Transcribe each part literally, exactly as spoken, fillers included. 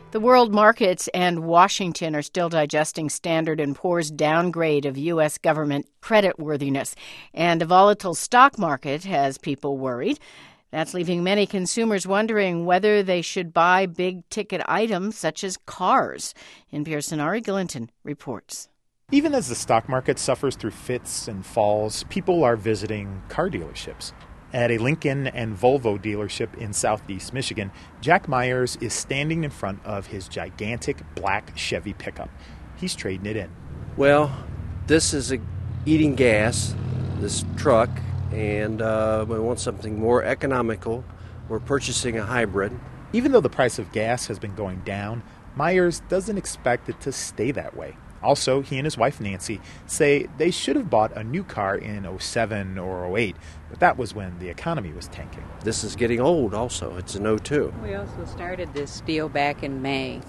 The world markets and Washington are still digesting Standard and Poor's downgrade of U S government creditworthiness. And a volatile stock market has people worried. That's leaving many consumers wondering whether they should buy big-ticket items such as cars. N P R's Sonari Glinton reports. Even as the stock market suffers through fits and falls, people are visiting car dealerships. At a Lincoln and Volvo dealership in southeast Michigan, Jack Myers is standing in front of his gigantic black Chevy pickup. He's trading it in. Well, this is a, eating gas, this truck, and uh, we want something more economical. We're purchasing a hybrid. Even though the price of gas has been going down, Myers doesn't expect it to stay that way. Also, he and his wife Nancy say they should have bought a new car in oh seven or oh eight, but that was when the economy was tanking. This is getting old also. It's an oh two. We also started this deal back in May,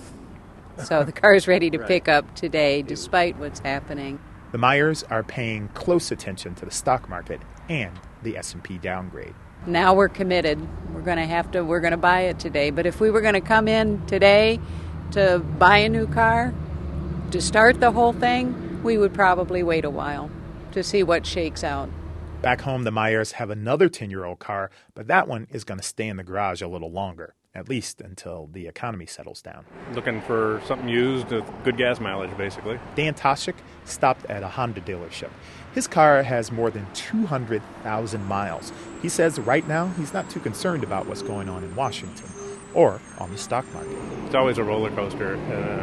so the car's ready to right. pick up today despite what's happening. The Myers are paying close attention to the stock market and the S and P downgrade. Now we're committed. We're going to have to, we're going to buy it today. But if we were going to come in today to buy a new car, to start the whole thing, we would probably wait a while to see what shakes out. Back home, the Myers have another ten-year-old car, but that one is going to stay in the garage a little longer, at least until the economy settles down. Looking for something used with good gas mileage, basically. Dan Toshik stopped at a Honda dealership. His car has more than two hundred thousand miles. He says right now he's not too concerned about what's going on in Washington or on the stock market. It's always a roller coaster.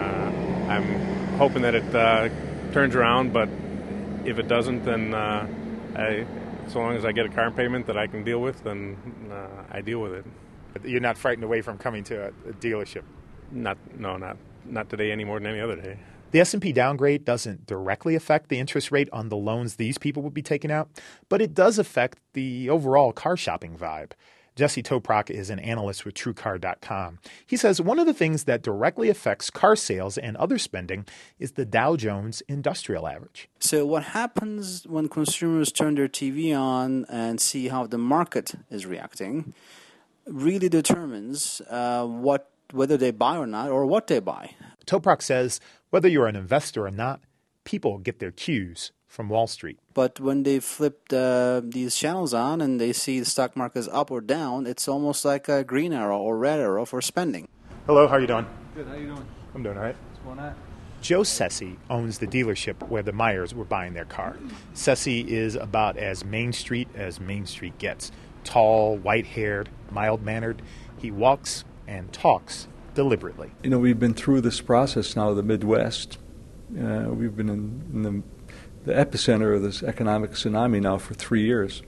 Uh, I'm hoping that it uh, turns around, but if it doesn't, then uh, I, so long as I get a car payment that I can deal with, then uh, I deal with it. But you're not frightened away from coming to a, a dealership? Not, no, not not today any more than any other day. The S and P downgrade doesn't directly affect the interest rate on the loans these people would be taking out, but it does affect the overall car shopping vibe. Jesse Toprak is an analyst with True Car dot com. He says one of the things that directly affects car sales and other spending is the Dow Jones Industrial Average. So what happens when consumers turn their T V on and see how the market is reacting really determines uh, what whether they buy or not or what they buy. Toprak says whether you're an investor or not, people get their cues from Wall Street. But when they flip the, these channels on and they see the stock market is up or down, it's almost like a green arrow or red arrow for spending. Hello, how are you doing? Good, how you doing? I'm doing all right. What's going on? Joe Sessi owns the dealership where the Myers were buying their car. Sessi is about as Main Street as Main Street gets. Tall, white-haired, mild-mannered. He walks and talks deliberately. You know, we've been through this process now, the Midwest. Uh, we've been in, in the the epicenter of this economic tsunami now for three years.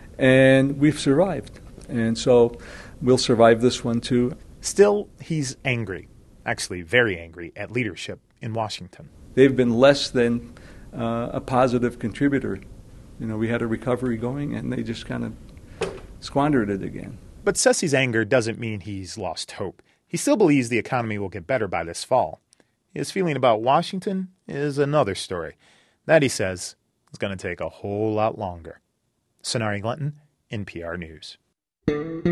And we've survived. And so we'll survive this one too. Still, he's angry, actually very angry, at leadership in Washington. They've been less than uh, a positive contributor. You know, we had a recovery going and they just kind of squandered it again. But Sessi's anger doesn't mean he's lost hope. He still believes the economy will get better by this fall. His feeling about Washington is another story. That, he says, is going to take a whole lot longer. Sonari Glinton, N P R News.